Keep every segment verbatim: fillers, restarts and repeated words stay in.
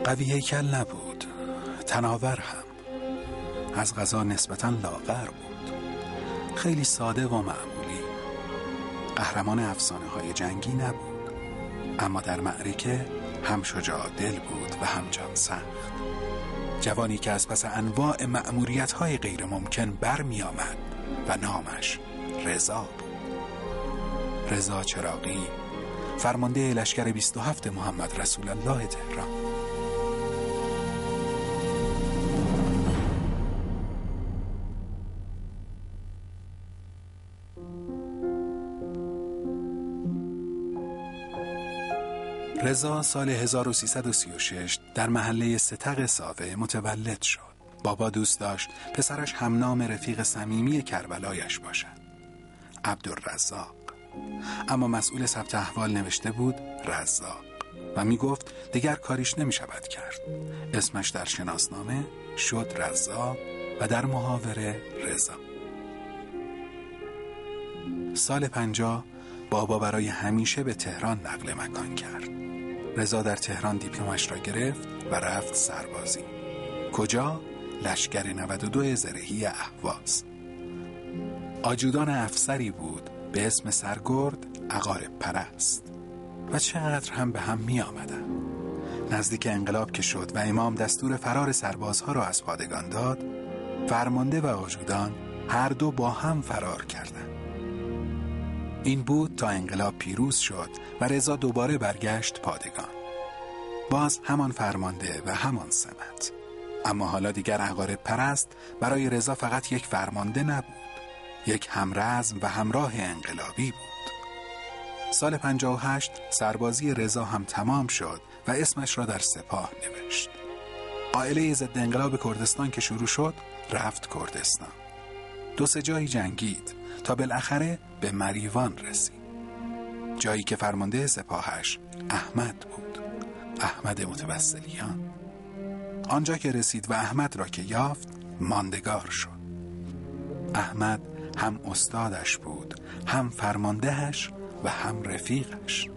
قوی هیکل نبود، تناور هم، از قضا نسبتاً لاغر بود، خیلی ساده و معمولی. قهرمان افسانه های جنگی نبود، اما در معرکه هم شجاع دل بود و هم جان سخت. جوانی که از پس انواع مأموریت های غیر ممکن بر می آمد و نامش رضا بود. رضا چراغی، فرمانده لشکر بیست و هفت محمد رسول الله تهران. رضا سال هزار و سیصد و سی و شش در محله ستق ساوه متولد شد. بابا دوست داشت پسرش همنام رفیق صمیمی کربلایش باشد، عبدالرزاق. اما مسئول ثبت احوال نوشته بود رزاق و می گفت دیگر کاریش نمی شود کرد. اسمش در شناسنامه شد رزاق و در محاوره رضا. سال پنجاه بابا برای همیشه به تهران نقل مکان کرد. رضا در تهران دیپلمش را گرفت و رفت سربازی. کجا؟ لشکر نود و دو زرهی اهواز. آجودان افسری بود به اسم سرگرد عقارب پرست و چقدر هم به هم می آمدن. نزدیک انقلاب که شد و امام دستور فرار سربازها را از پادگان داد، فرمانده و آجودان هر دو با هم فرار کردند. این بود تا انقلاب پیروز شد و رضا دوباره برگشت پادگان. باز همان فرمانده و همان سمت. اما حالا دیگر عقارب پرست برای رضا فقط یک فرمانده نبود، یک همرزم و همراه انقلابی بود. سال پنجاه و هشت سربازی رضا هم تمام شد و اسمش را در سپاه نوشت. عائله ضد انقلاب کردستان که شروع شد رفت کردستان. دو سه جایی جنگید تا بالاخره به مریوان رسید، جایی که فرمانده سپاهش احمد بود، احمد متوسلیان. آنجا که رسید و احمد را که یافت ماندگار شد. احمد هم استادش بود، هم فرماندهش و هم رفیقش.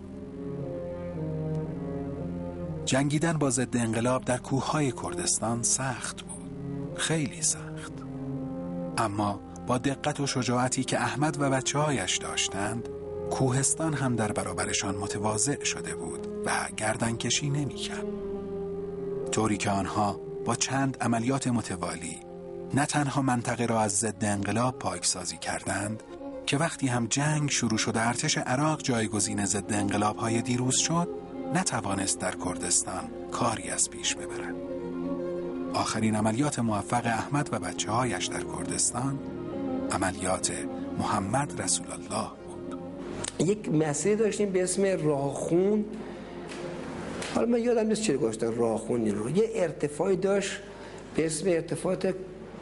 جنگیدن با ضد انقلاب در کوههای کردستان سخت بود، خیلی سخت. اما با دقت و شجاعتی که احمد و بچه‌هایش داشتند، کوهستان هم در برابرشان متواضع شده بود و گردنکشی نمی‌کرد. طوری که آنها با چند عملیات متوالی نه تنها منطقه را از ضد انقلاب پاکسازی کردند که وقتی هم جنگ شروع شد و ارتش عراق جایگزین ضد انقلاب‌های دیروز شد، نتوانست در کردستان کاری از پیش ببرد. آخرین عملیات موفق احمد و بچه‌هایش در کردستان عملیات محمد رسول الله بود. یک مسیر داشتیم به اسم راهخون. حالا من یادم نیست چه گذاشتن راهخون این رو. یه ارتفاعی داشت به اسم ارتفاعات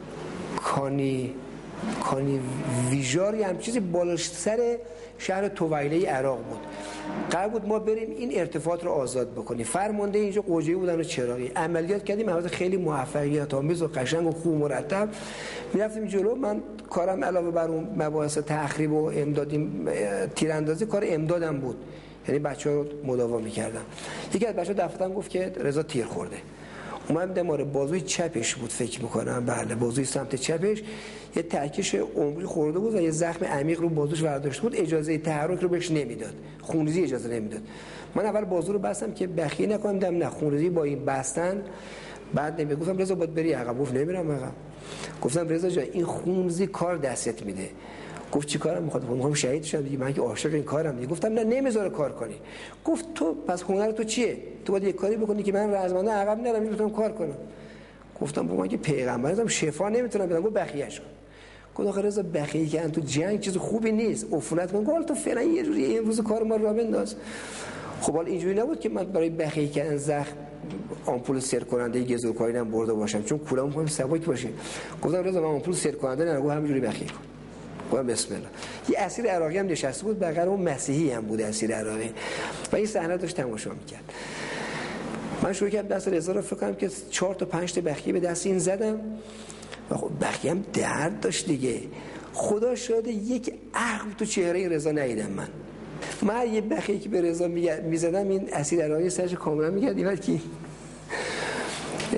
کانی کانی ویژاری، هم چیزی بالاش سر شهر تویله عراق بود. قرار بود ما بریم این ارتفاعات رو آزاد بکنیم. فرمانده اینجا قوجی بودن و چراغی. عملیات کردیم، عملیات خیلی موفقیت آمیز و قشنگ و خوب مرتب. میرفتیم جلو. من کارم علاوه بر اون مباحث تخریب و امدادی تیراندازی، کار امدادم بود، یعنی بچه‌ها رو مداوا می‌کردم. یکی از بچه‌ها دفترم گفت که رضا تیر خورده. اومدم دمار بازوی چپش بود فکر می‌کنم، بله بازوی سمت چپش یه ترکش عمقی خورده بود و یه زخم عمیق رو بازوش برداشته بود. اجازه تحرک رو بهش نمیداد، خونریزی اجازه نمیداد. من اول بازو رو بستم که بخیه نکنم، دم نه خونریزی با این بستن بعد نمیاد. گفتم رضا باید بری عقب. گفت نمیرم عقب. گفتم رضا جان این خونریزی کار دستت میده. گفت چی کارم میخواد؟ میخوام شهید شم دیگه، من که عاشق این کارم دیگه. گفتم نه نمیذاره کار کنی. گفت تو پس هنر تو چیه؟ تو باید یک کاری بکنی که من رزمنده عقب نرم میتونم کار کنم. گفتم بابا من که پیغمبرم شفا نمیتونم بدم. گفت بخیه‌اش کن. گفت آخه رضا بخیه که تو جنگ چیز خوبی نیست، عفونت کن. گفت تو فعلا یه جوری امروز کار ما رو بنداز. خب حالا اینجوری نبود که من برای بخیه کردن زخم آمپول سر کننده گزورکاری هم برده باشم، چون کولام می‌خوام سبک باشه. گفتم رضا من آمپول سر کننده نه، گفت همینجوری بخیه کن. گفتم بسم الله. یه اسیر عراقی هم نشسته بود، بغل اون مسیحی هم بود اسیر عراقی و این صحنه داشت تماشا می‌کرد. من شروع کردم دست رضا رو فکر کنم که چهار تا پنج تا بخیه به دست این زدم و خب بخیه هم درد داشت دیگه. خدا شاهده یک عقل تو چهره رضا ندیدم من. من یه بخیه که به رضا میزدم این اسیر عراقی سرش کاملا میگرد این که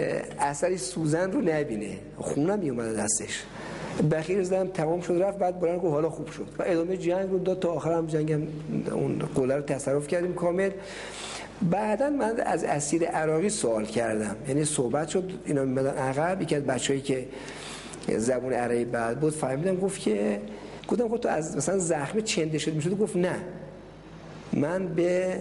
اثری سوزن رو نبینه، خونم میومده دستش. بخیر زدم تمام شد رفت، بعد بلند گفت حالا خوب شد و ادامه جنگ رو داد تا آخر هم جنگم اون قله رو تصرف کردیم کامل. بعدا من از اسیر عراقی سوال کردم، یعنی صحبت شد اینا میمدن عقب، یکی از بچه‌ای که زبون عربی بعد بود فهمیدم، گفت که گفتم خب تو از مثلا زخم چنده شد میشد؟ گفت نه، من به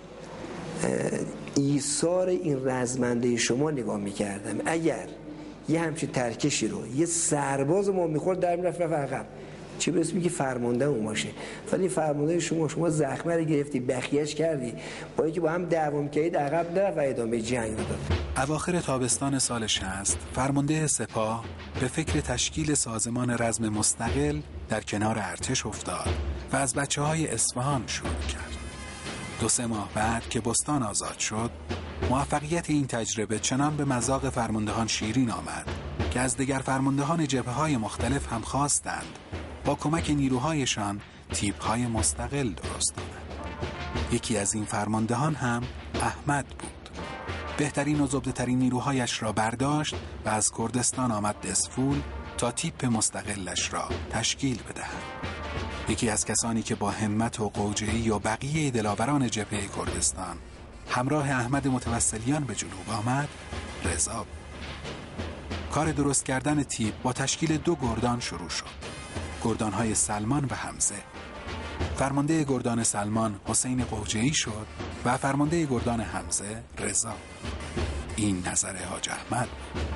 ایثار این رزمنده شما نگاه میکردم، اگر یه همچین ترکشی رو یه سرباز ما میخورد در میرفت رفت عقب، چه برسه میگه فرمانده اون باشه. ولی فرمانده شما شما زخمه رو گرفتی بخیه‌اش کردی، با اینکه با هم دعوا می‌کردید عقب نرفت و ادامه جنگ رو داد. اواخر تابستان سال شصت فرمانده سپاه به فکر تشکیل سازمان رزم مستقل در کنار ارتش افتاد و از بچه‌های اصفهان شروع کرد. دو سه ماه بعد که بستان آزاد شد، موفقیت این تجربه چنان به مذاق فرماندهان شیرین آمد که از دیگر فرماندهان جبهه‌های مختلف هم خواستند با کمک نیروهایشان تیپ‌های مستقل درست کنند. یکی از این فرماندهان هم احمد بود. بهترین و زبده‌ترین نیروهایش را برداشت و از کردستان آمد دسفول تا تیپ مستقلش را تشکیل بدهد. یکی از کسانی که با همت و قوجه‌ای و بقیه دلاوران جبهه کردستان همراه احمد متوسلیان به جنوب آمد، رضا بود. کار درست کردن تیپ با تشکیل دو گردان شروع شد، گردان‌های سلمان و حمزه. فرمانده گردان سلمان حسین قوجه‌ای شد و فرمانده گردان حمزه رضا. این نظر حاج احمد.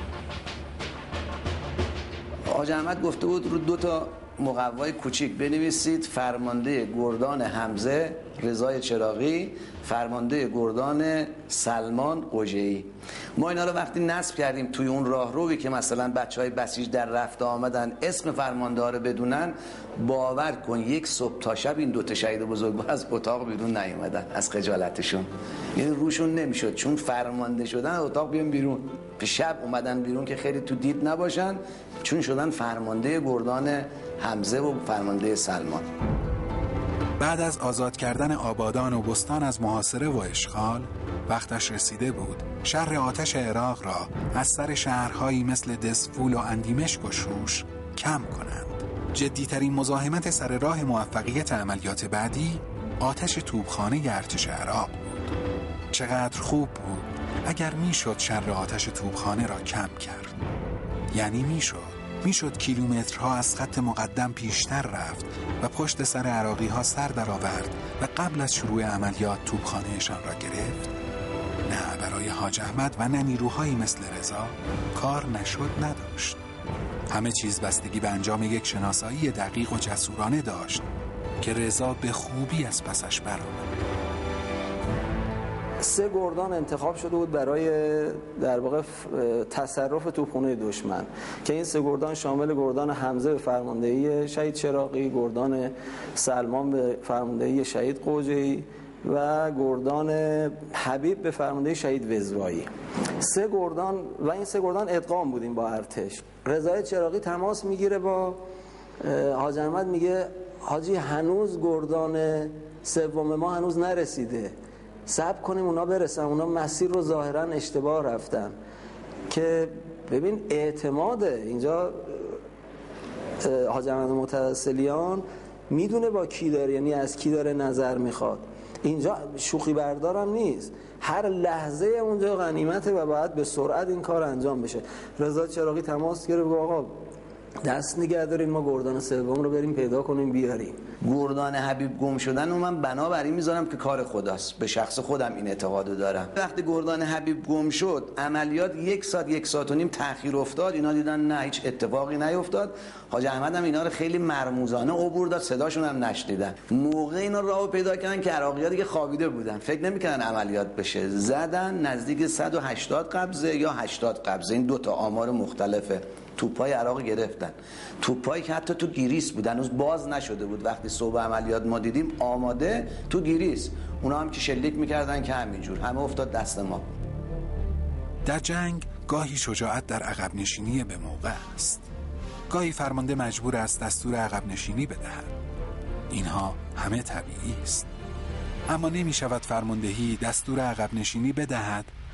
حاج احمد گفته بود رو دو تا مقوای کوچیک بنویسید: فرمانده گردان حمزه رضای چراغی، فرمانده گردان سلمان قوجه‌ای. ما اینا رو وقتی نصب کردیم توی اون راهروی که مثلا بچهای بسیج در رفته آمدن اسم فرمانده ها رو بدونن، باور کن یک صبح تا شب این دو تا شهید بزرگوار از اتاق بیرون نیومدن از خجالتشون، یعنی روشون نمیشد چون فرمانده شدن اتاق بیان بیرون. به شب اومدن بیرون که خیلی تو دید نباشن، چون شدن فرمانده گردان حمزه و فرمانده سلمان. بعد از آزاد کردن آبادان و بستان از محاصره و اشغال، وقتش رسیده بود شر آتش عراق را از سر شهرهایی مثل دسفول و اندیمشک و شوش کم کنند. جدیترین مزاحمت سر راه موفقیت عملیات بعدی آتش توپخانه ارتش عراق بود. چقدر خوب بود اگر میشد شر آتش توپخانه را کم کرد. یعنی میشد میشد کیلومترها از خط مقدم پیشتر رفت و پشت سر عراقی ها سر در آورد و قبل از شروع عملیات توپخانهشان را گرفت. نه، برای حاج احمد و نه نیروهایی مثل رضا کار نشد نداشت. همه چیز بستگی به انجام یک شناسایی دقیق و جسورانه داشت که رضا به خوبی از پسش برآمد. سه گردان انتخاب شده بود برای در واقع تصرف توپخانه دشمن که این سه گردان شامل گردان حمزه به فرماندهی شهید چراغی، گردان سلمان به فرماندهی شهید قوجه‌ای و گردان حبیب به فرماندهی شهید وزوایی. سه گردان و این سه گردان ادغام بودیم با ارتش. رضای چراغی تماس میگیره با حاج احمد، میگه حاجی هنوز گردان سوم ما هنوز نرسیده، صبر کنیم اونا برسن، اونا مسیر رو ظاهرا اشتباه رفتن. که ببین اعتماد اینجا حاج احمد متوسلیان میدونه با کی داره، یعنی از کی داره نظر میخواد. اینجا شوخی بردارم نیست، هر لحظه اونجا غنیمته و باید به سرعت این کار انجام بشه. رضا چراغی تماس گرفت و آقا دست نگه دارین، ما گردان سوم رو بریم پیدا کنیم بیاریم. گردان حبیب گم شدن و من بنابراین میذارم که کار خداست، به شخص خودم این اعتقادو دارم. وقتی گردان حبیب گم شد عملیات یک ساعت یک ساعت و نیم تأخیر افتاد، اینا دیدن نه هیچ اتفاقی نیفتاد. حاج احمد هم اینا رو خیلی مرموزانه عبور داد، صداشون هم نشنیدن. موقع اینا راهو پیدا کردن که عراقی‌ها دیگه خوابیده بودن، فکر نمی‌کردن عملیات بشه، زدن نزدیک صد و هشتاد قبضه یا هشتاد قبضه، این دو تا آمار مختلفه. توپای عراق گرفتن، توپایی که حتی تو گیریس بودن، هنوز باز نشده بود. وقتی صبح عملیات ما دیدیم آماده تو گیریس، اونا هم که شلیک میکردن که همینجور همه افتاد دست ما. در جنگ گاهی شجاعت در عقب نشینی به موقع است، گاهی فرمانده مجبور است دستور عقب نشینی بدهد. اینها همه طبیعی است، اما نمی شود فرماندهی دستور عقب نشینی بدهد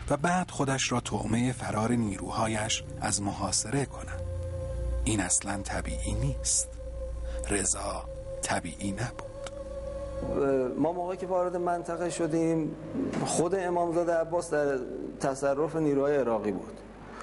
و بعد خودش را طعمه فرار نیروهایش از محاصره کند. این اصلا طبیعی نیست. رضا طبیعی نبود. ما موقعی که وارد منطقه شدیم خود امامزاده عباس در تصرف نیروهای عراقی بود.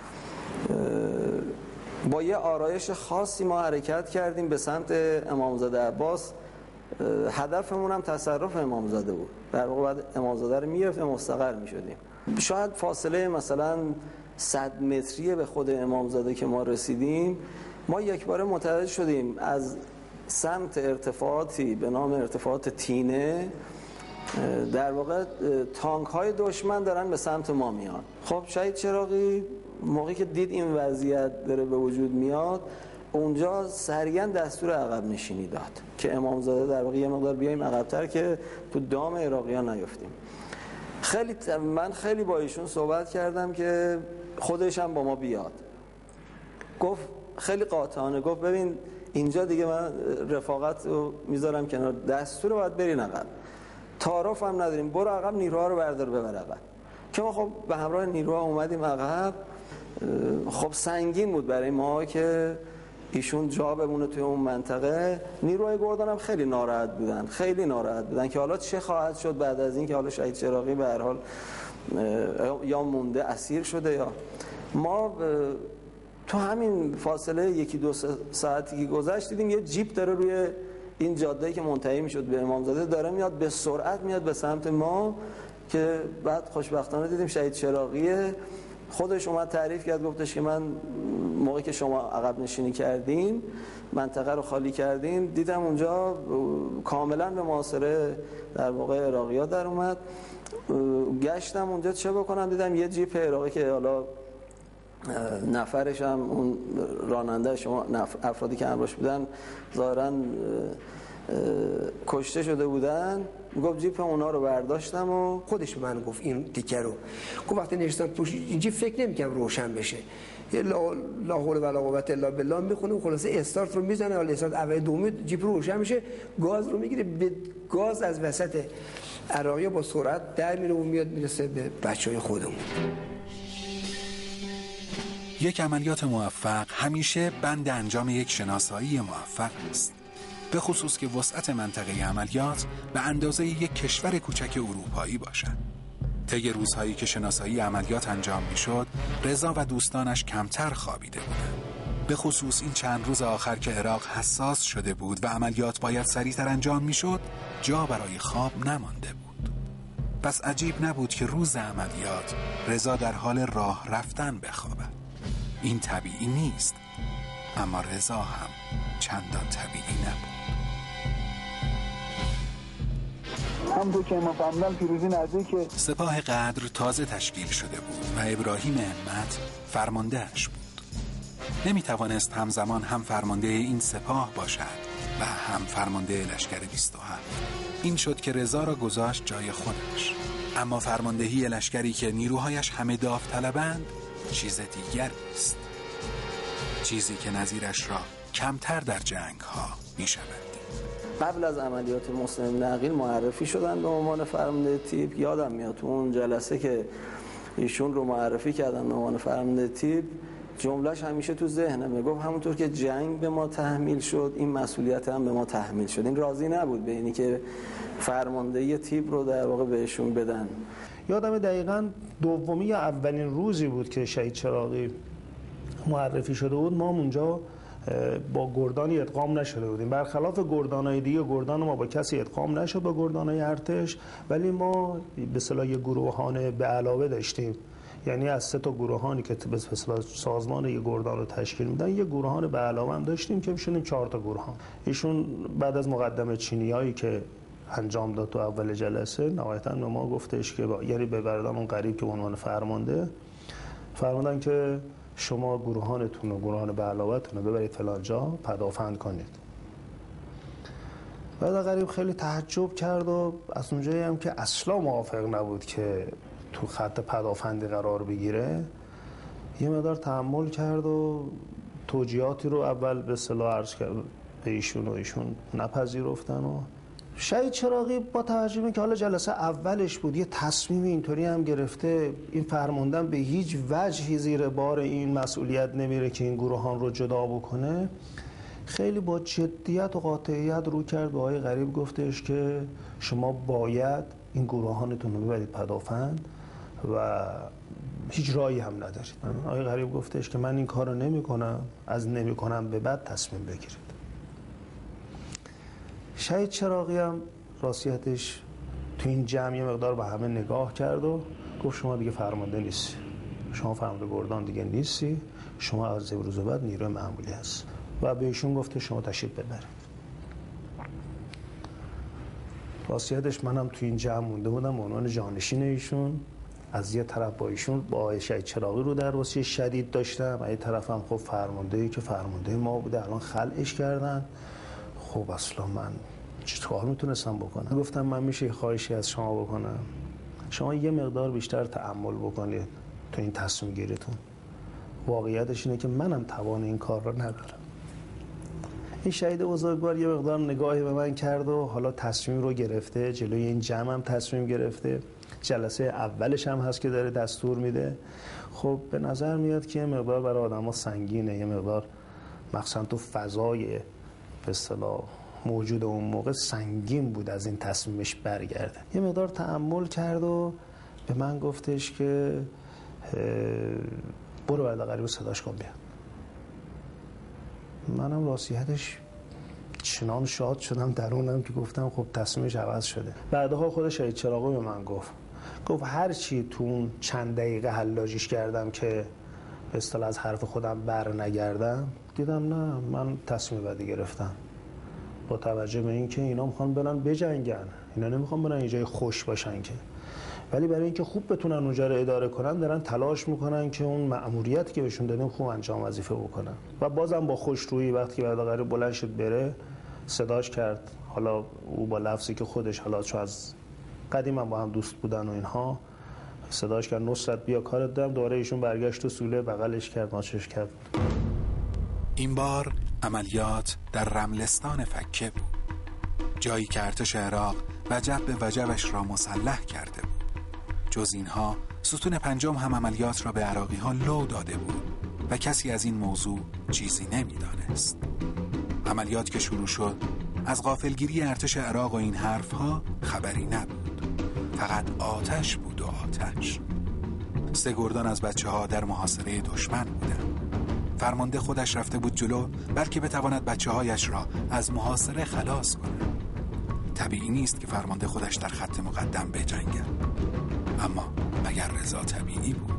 با یه آرایش خاصی ما حرکت کردیم به سمت امامزاده عباس. هدفمون هم تصرف امامزاده بود. در واقع بعد امامزاده رو می‌گرفتیم مستقر می‌شدیم. شاید فاصله مثلا صد متری به خود امامزاده که ما رسیدیم، ما یک باره متوجه شدیم از سمت ارتفاعاتی به نام ارتفاعات تینه در واقع تانک های دشمن دارن به سمت ما میان. خب شهید چراغی موقعی که دید این وضعیت داره به وجود میاد، اونجا سریعا دستور عقب نشینی داد که امامزاده در واقع یه مقدار بیایم عقب‌تر که تو دام عراقیان نیفتیم. خیلی من خیلی با ایشون صحبت کردم که خودش هم با ما بیاد. گفت خیلی قاطعانه، گفت ببین اینجا دیگه من رفاقت رو میذارم کنار، دستور رو باید برین عقب، تعارف هم نداریم، برو عقب نیروها رو بردار ببر عقب. که ما خب به همراه نیروها اومدیم عقب. خب سنگین بود برای ما که ایشون جا بمونه توی اون منطقه. نیروهای گردان هم خیلی ناراحت بودن، خیلی ناراحت بودن که حالا چه خواهد شد بعد از این که حالا شهید چراغی به هر حال یا مونده اسیر شده یا ما. تو همین فاصله یکی دو ساعتی که گذشت دیدیم یه جیپ داره روی این جاده‌ای که منتهی میشد به امامزاده داره میاد، به سرعت میاد به سمت ما. که بعد خوشبختانه دیدیم شهید چراغی خودش اومد تعریف کرد، گفتش که من موقعی که شما عقب نشینی کردین منطقه رو خالی کردین دیدم اونجا کاملا به محاصره در واقع عراقی‌ها در اومد. گشتم اونجا چه بکنم، دیدم یه جیپ عراقی که حالا نفرش هم اون راننده شما افرادی که همراهش بودن ظاهراً کشته شده بودن. گفت جیپ اونا رو برداشتم و خودش به من گفت این تیکه رو. گفت وقتی نشستم پشت این جیپ فکر نمی‌کردم روشن بشه. یه لا حول ولا قوت الا بالله میخونه، خلاصه استارت رو میزنه، حالا استارت اول دومی جیپ رو روشن میشه، گاز رو میگیره، به گاز از وسط عراقی با سرعت در میره و میاد میرسه به بچهای خودمون. یک عملیات موفق همیشه بند انجام یک شناسایی موفق است. به خصوص که وسعت منطقه عملیات به اندازه یک کشور کوچک اروپایی باشد. طی روزهایی که شناسایی عملیات انجام میشد، رضا و دوستانش کمتر خوابیده بودند. به خصوص این چند روز آخر که عراق حساس شده بود و عملیات باید سریعتر انجام میشد، جا برای خواب نمانده بود. پس عجیب نبود که روز عملیات رضا در حال راه رفتن بخوابد. این طبیعی نیست، اما رضا هم چندان طبیعی نبود. همونطور که ما فهمیدم پیروزی نزدیکه. سپاه قدر تازه تشکیل شده بود و ابراهیم همت فرماندهش بود. نمیتوانست همزمان هم فرمانده این سپاه باشد و هم فرمانده لشکر بیست و هفت. این شد که رضا را گذاشت جای خودش. اما فرماندهی لشکری که نیروهایش همه داوطلبند چیز دیگری است، چیزی که نظیرش را کمتر در جنگ ها می شود. قبل از عملیات مسلم نقیل معرفی شدن به عنوان فرمانده تیپ. یادم میاد تو اون جلسه که ایشون رو معرفی کردن به عنوان فرمانده تیپ، جملهش همیشه تو ذهنمه، گفت همونطور که جنگ به ما تحمیل شد این مسئولیت هم به ما تحمیل شد. این راضی نبود به اینی که فرماندهی تیپ رو در واقع بهشون بدن. یادم دقیقاً دومی یا اولین روزی بود که شهید چراغی معرفی شده بود، ما اونجا با گردانی ادغام نشده بودیم. برخلاف گردانای دیگه گردان ما با کسی ادغام نشد با گردانای ارتش، ولی ما به اصطلاح یه گروهان به علاوه داشتیم. یعنی از سه تا گروهانی که به اصطلاح سازمان یه گردان رو تشکیل میدن یه گروهان به علاوه هم داشتیم که میشونیم چهار تا گروهان. ایشون بعد از مقدمه چینیایی که انجام داد تو اول جلسه نهایتاً به ما گفتش که با... یعنی به برادرم اون قریب که به عنوان فرمانده فرمودن که شما گروهانتون و گروهان به علاوه‌تون رو ببرید فلان جا پدافند کنید. بعد قریب خیلی تعجب کرد و از اونجایی هم که اصلا موافق نبود که تو خط پدافندی قرار بگیره، یه مقدار تحمل کرد و توجیهاتی رو اول به اصطلاح عرض کرد به ایشون و ایشون نپذیرفتن و شهید چراغی با توجه به که حالا جلسه اولش بود یه تصمیم اینطوری هم گرفته، این فرماندن به هیچ وجهی زیر بار این مسئولیت نمیره که این گروهان رو جدا بکنه، خیلی با جدیت و قاطعیت رو کرد به آقای غریب، گفتش که شما باید این گروهانتون رو ببرید پدافند و هیچ راهی هم ندارید. آقای غریب گفتش که من این کار رو نمی کنم، از نمی کنم به بعد تصمیم بگیرید. شهید چراغی هم راستیتش تو این جمع یه مقدار به همه نگاه کرد و گفت شما دیگه فرمانده نیستی، شما فرمانده گردان دیگه نیستی، شما از امروز بعد نیروی معمولی هست و به ایشون گفته شما تشریف ببرید. راستیتش منم تو این جمع مونده بودم به عنوان جانشین ایشون، از یه طرف با ایشون با شهید چراغی رو در واسه شدید داشتم، از یه طرفم خب فرماندهی که فرمانده ما بوده الان خلعش کردن. خب اصلا من چطور میتونستم بکنم؟ گفتم من میشه خواهشی از شما بکنم، شما یه مقدار بیشتر تأمل بکنید تو این تصمیم گیریتون. واقعیتش اینه که منم توان این کار رو ندارم. این شهید بزرگوار یه مقدار نگاهی به من کرد و حالا تصمیم رو گرفته، جلوی این جمع هم تصمیم گرفته، جلسه اولش هم هست که داره دستور میده. خب به نظر میاد که یه مقدار برای آدم ها سنگینه، یه مقدار مخصوصا تو فضای به اصطلاح موجود اون موقع سنگین بود از این تصمیمش برگرده. یه مقدار تأمل کرد و به من گفتش که برو بعد غریب صداش کن بیاد. منم راستیتش چنان شاد شدم درونم که گفتم خب تصمیمش عوض شده. بعدها خود شهید چراغی به من گفت گفت هر چی تو اون چند دقیقه حلاجیش کردم که به اصطلاح از حرف خودم بر نگردم، دیدم نه، من تصمیم بعدی گرفتم. با توجه به اینکه اینا میخوان برن بجنگن، اینا نمیخوان برن یه جای خوش باشن که، ولی برای اینکه خوب بتونن اونجا رو اداره کنن دارن تلاش میکنن که اون مأموریتی که بهشون دادیم خوب انجام وظیفه بکنن. و بازم با خوشرویی وقتی که بعد غریب بلند شد بره صداش کرد، حالا او با لفظی که خودش حالا چون از قدیم هم با هم دوست بودن و اینها، صداش کرد نصرت بیا کارت دارم. دوباره ایشون برگشت و سوله بغلش کرد، ماچش کرد. این بار عملیات در رملستان فکه بود، جایی که ارتش عراق وجب به وجبش را مسلح کرده بود. جز اینها ستون پنجم هم عملیات را به عراقی ها لو داده بود و کسی از این موضوع چیزی نمیدانست. عملیات که شروع شد از غافلگیری ارتش عراق و این حرف ها خبری نبود، فقط آتش بود و آتش. سه گردان از بچه ها در محاصره دشمن بودند. فرمانده خودش رفته بود جلو بلکه بتواند بچه هایش را از محاصره خلاص کند. طبیعی نیست که فرمانده خودش در خط مقدم بجنگد، اما مگر رضا طبیعی بود؟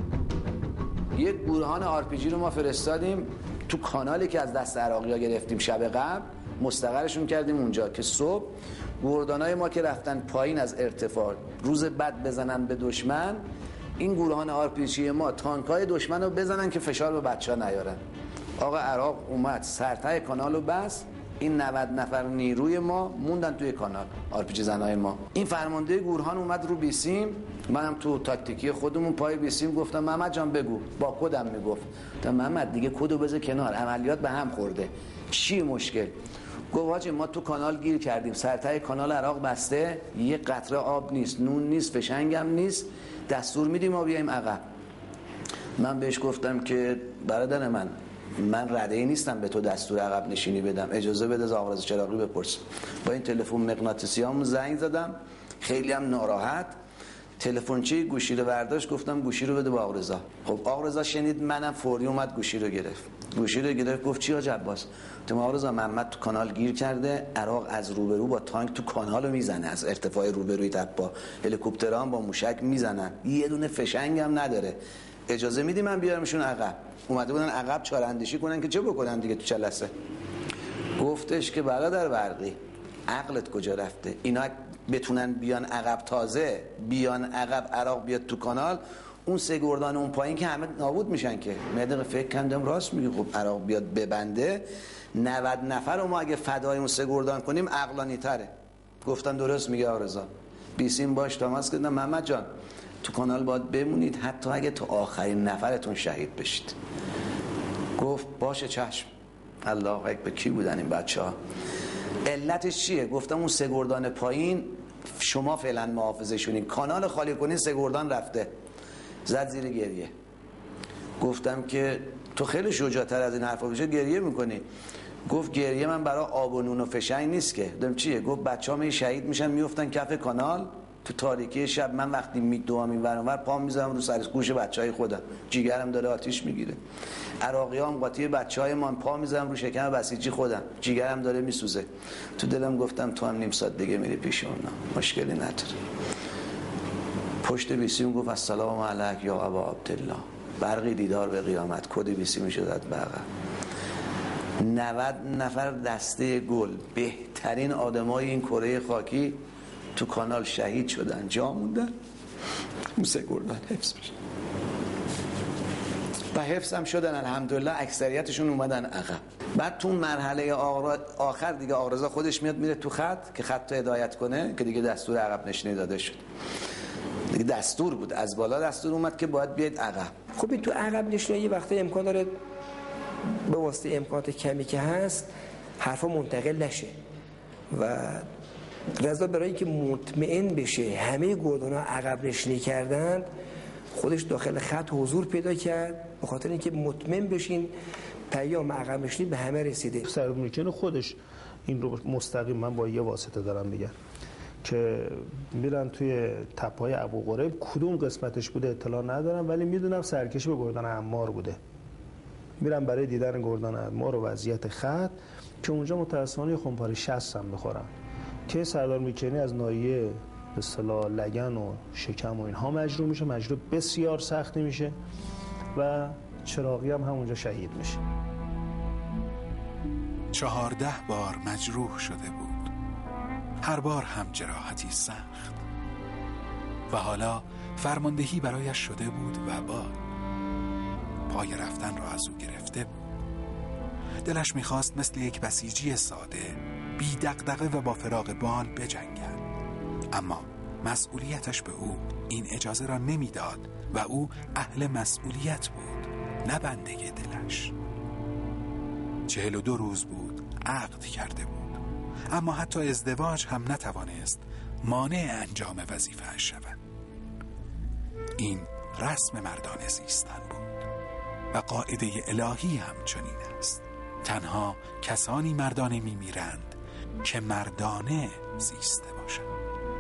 یک گروهان آر پی جی رو ما فرستادیم تو کانالی که از دست عراقی ها گرفتیم شب قبل، مستقرشون کردیم اونجا که صبح گردانای ما که رفتن پایین از ارتفاع روز بعد بزنن به دشمن، این گروهان آر پی جی ما تانکای دشمن رو بزنن که فشار به بچه ها نیارن. آقا عراق اومد سرتای کانال رو بس، این نود نفر نیروی ما موندن توی کانال، آر پی جی زنای ما. این فرمانده گورهان اومد رو بیسیم، منم تو تاکتیکی خودمون پای بیسیم گفتم محمد جان بگو، با خودم میگفت تا محمد دیگه کدو بذار کنار، عملیات به هم خورده، چی مشکل؟ گفت حاجی ما تو کانال گیر کردیم، سرتای کانال عراق بسته، یه قطره آب نیست، نون نیست، فشنگ هم نیست، دستور میدیم ما بیایم عقب. من بهش گفتم که برادر من من رده‌ای نیستم به تو دستور عقب نشینی بدم، اجازه بده از آقا رضا چراغی بپرس. با این تلفن مغناطیسیام زنگ زدم، خیلی هم ناراحت، تلفنچه گوشی رو برداشت، گفتم گوشی رو بده با آقا رضا. خب آقا رضا شنید، منم فوری اومد گوشی رو گرفت. گوشی رو گرفت گفت چی حاج عباس؟ تو آقا رضا محمد تو کانال گیر کرده، عراق از روبرو با تانک تو کانال رو میزنه، از ارتفاع روبروی تپا هلیکوپترها با موشک میزنن، یه دونه فشنگ هم نداره، اجازه میدی من بیارمشون عقب؟ اومده بودن عقب چاراندیشی کنن که چه بکنن دیگه تو جلسه. گفتش که برادر برقی عقلت کجا رفته؟ اینا بتونن بیان عقب، تازه بیان عقب عراق بیاد تو کانال، اون سه گردان اون پایین که همه نابود میشن که. مدق فکر کردم راست میگه، خب عراق بیاد ببنده نود نفر رو ما اگه فدای اون سه گردان کنیم عقلانی تره. گفتن درست میگه آقا رضا. بیسیم باش تماس کردم محمد جان تو کانال باید بمونید حتی اگه تو آخرین نفرتون شهید بشید. گفت باشه چشم. الله اکبر. کی بودن این بچه ها؟ علتش چیه؟ گفتم اون سه گردان پایین شما فعلا محافظشونین، کانال خالی کنین، سه گردان رفته. زد زیر گریه. گفتم که تو خیلی شجاع‌تر از این حرفا بشه گریه میکنی. گفت گریه من برای آب و نون و فشنگ نیست که. گفتم چیه؟ گفت بچه‌ام شهید میشن میافتن کف کانال تو تاریکی شب، من وقتی میدوام این ور اون ور پام میذارم رو سر گوش بچهای خودم، جیگرم داره آتیش میگیره. عراقیام قاطی بچهای من پا میذارم رو شکم بسیجی خودم، جیگرم داره میسوزه. تو دلم گفتم تو هم نیم ساعت دیگه میری پیش اونا، مشکلی نداره. پشت بیسیم گفت السلام علیک یا ابا عبدالله، برقی دیدار به قیامت. کد بیسی میشه زد بغل. نود نفر دسته گل، بهترین آدمای این کره خاکی تو کانال شهید شدن، جا موندن. موسه گردان حفظ میشه و حفظ هم شدن الحمدلله. اکثریتشون اومدن عقب. بعد تو مرحله آخر دیگه آرزا خودش میاد میره تو خط که خط رو هدایت کنه که دیگه دستور عقب نشینی داده شد. دیگه دستور بود، از بالا دستور اومد که باید بیاید عقب. خب این تو عقب نشینی یه وقتی امکان داره به واسطه امکانات کمی که هست حرفا منتقل نشه و رضا برای اینکه مطمئن بشه همه گردان‌ها عقب نشینی کردند، خودش داخل خط حضور پیدا کرد به خاطر اینکه مطمئن بشین پیام عقب نشینی به همه رسیده. سرور میکنه خودش این رو مستقیم، من با یه واسطه دارم میگم که میرن توی تپه‌های ابوقریب، کدوم قسمتش بوده اطلاع ندارم ولی میدونم سرکشی به گردان عمار بوده. میرن برای دیدن گردان عمار و وضعیت خط که اونجا متأسفانه خمپاره شصت هم میخورن که سردار میکنی از ناحیه به اصطلاح لگن و شکم و اینها مجروح میشه، مجروح بسیار سختی میشه و چراغی هم همونجا شهید میشه. چهارده بار مجروح شده بود، هر بار هم جراحتی سخت و حالا فرماندهی برایش شده بود و با پای رفتن را از او گرفته بود. دلش میخواست مثل یک بسیجی ساده بی دغدغه و با فراغ بال بجنگد، اما مسئولیتش به او این اجازه را نمیداد و او اهل مسئولیت بود، نه بنده دلش. چهل و دو روز بود عقد کرده بود، اما حتی ازدواج هم نتوانست مانع انجام وظیفه شود. این رسم مردانه زیستن بود و قاعده الهی هم چنین است. تنها کسانی مردانه میمیرند که مردانه زیسته باشند.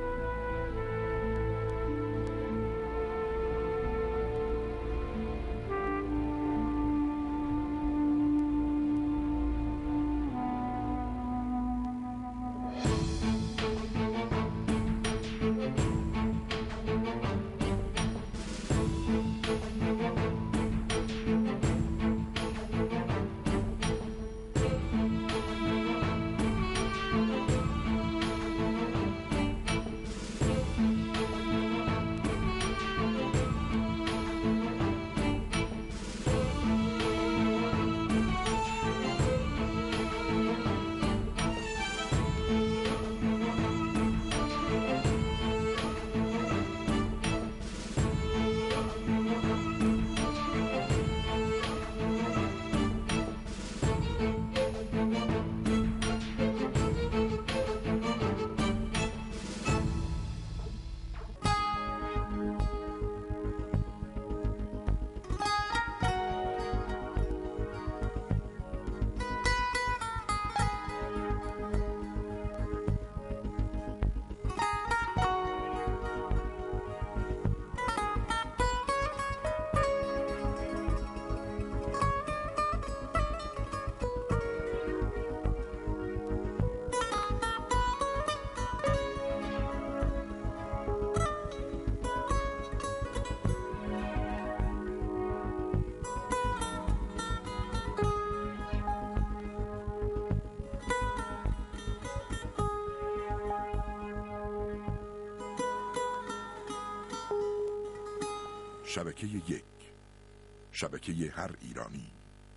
شبکه یک، شبکه هر ایرانی.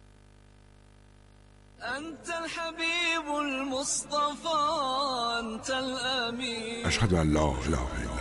أنت الحبيب المصطفى أنت الأمين أشهد أن لا إله إلا